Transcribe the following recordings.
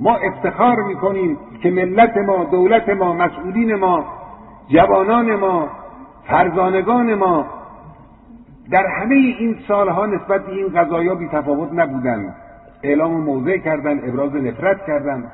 ما افتخار میکنیم که ملت ما، دولت ما، مسئولین ما، جوانان ما، فرزانگان ما در همه این سالها نسبت به این قضایا بی تفاوت نبودن، اعلام موضع کردن، ابراز نفرت کردن.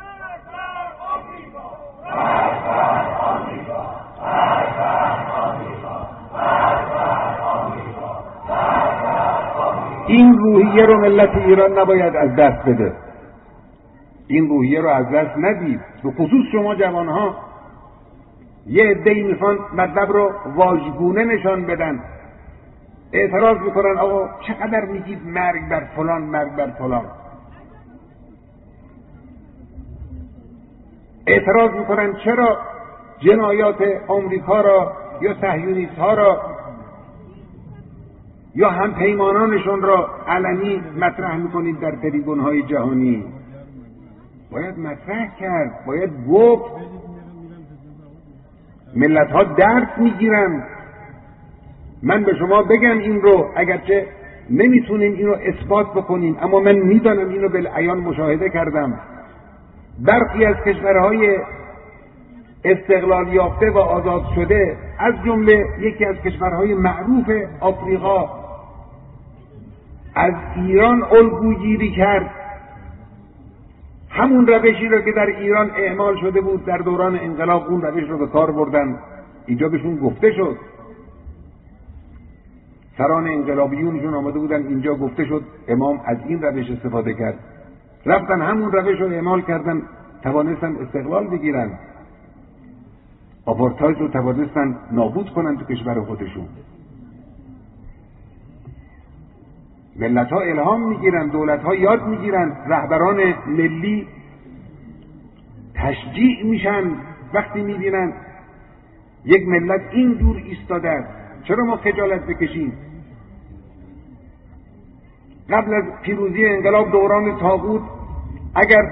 این روحیه رو ملت ایران نباید از دست بده، این روحیه رو از دست ندید. به خصوص شما جوانها، یه عده‌ای میخوان مطلب رو واژگونه نشان بدن، اعتراض میکنن آقا چقدر میگید مرگ بر فلان، مرگ بر فلان. اعتراض میکنن چرا جنایات آمریکا را یا صهیونیست ها را یا هم پیمانانشون را علنی مطرح میکنید در تریبون های جهانی. باید مطرح کرد، باید گفت. ملت ها درس میگیرن. من به شما بگم این رو، اگرچه نمیتونیم اینو اثبات بکنیم، اما من میدانم، اینو بالعیان مشاهده کردم. برخی از کشورهای استقلال یافته و آزاد شده، از جمله یکی از کشورهای معروف آفریقا، از ایران الگوگیری کرد. همون روشی رو که در ایران اعمال شده بود در دوران انقلاب، اون روش رو به کار بردن. اینجا بهشون گفته شد، سران انقلابیونشون آمده بودن اینجا، گفته شد امام از این روش استفاده کرد، رفتن همون روش رو اعمال کردن، توانستن استقلال بگیرن، آپارتاید رو توانستن نابود کنن تو کشور خودشون. ملت ها الهام میگیرن، دولت ها یاد میگیرن، رهبران ملی تشجیع میشن وقتی میبینن یک ملت این جور ایستاده است. چرا ما خجالت بکشیم؟ قبل از پیروزی انقلاب دوران طاغوت، اگر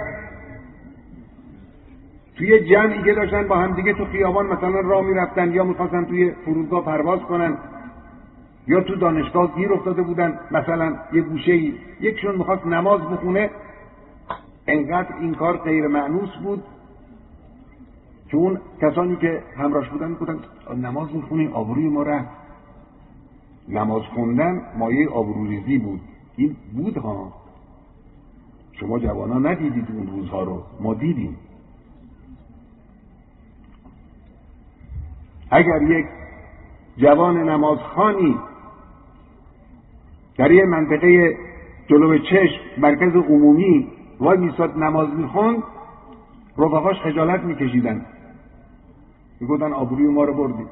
توی جمعی که داشتن با هم دیگه تو خیابان مثلا راه میرفتن یا میخواستن توی فرودگاه پرواز کنن یا تو دانشگاه گیر افتاده بودن، مثلا یه گوشه‌ای یکشون میخواست نماز بخونه، انقدر این کار غیر مأنوس بود که اون کسانی که همراهش بودن میگفتن نماز میخونین آبروی ما رفت. نماز خوندن مایه آبروریزی بود. این بود ها، شما جوانان ندیدید اون روزها رو، ما دیدیم. اگر یک جوان نمازخوانی در یه منطقه جلو چشم مرکز عمومی وای میساد نماز میخوند، رفقاش خجالت میکشیدن، میگفتن آبروی ما رو بردید.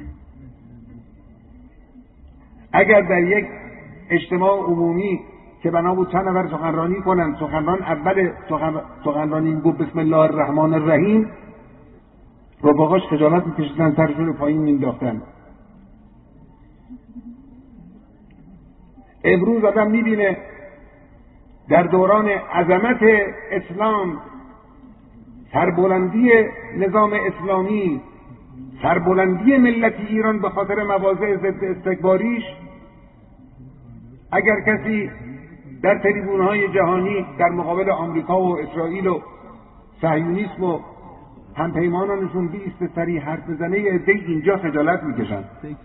اگر در یک اجتماع عمومی که بنا بود چند نفر سخنرانی کنن، سخنران اول سخنرانی میگفت بسم الله الرحمن الرحیم، رفقاش خجالت میکشیدن، سرشون رو پایین مینداختن. امروز آدم میبینه در دوران عظمت اسلام، سربلندی نظام اسلامی، سربلندی ملت ایران به خاطر مواضع ضد استکباریش، اگر کسی در تریبون‌های جهانی در مقابل آمریکا و اسرائیل و صهیونیسم و همپیمانانشون بیست سری حرف بزنه، یه عده اینجا خجالت میکشن،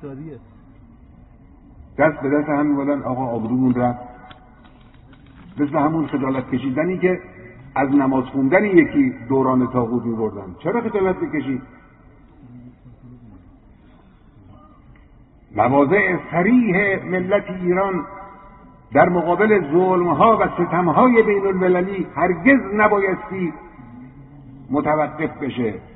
دست به دست هم می‌بادن آقا آبرومون رفت. مثل همون خجالت کشیدنی که از نماز خوندن یکی دوران طاغوت می‌بردن. چرا خجالت بکشید؟ مواضع صریح ملت ایران در مقابل ظلم‌ها و ستم‌های بین المللی هرگز نبایستی متوقف بشه.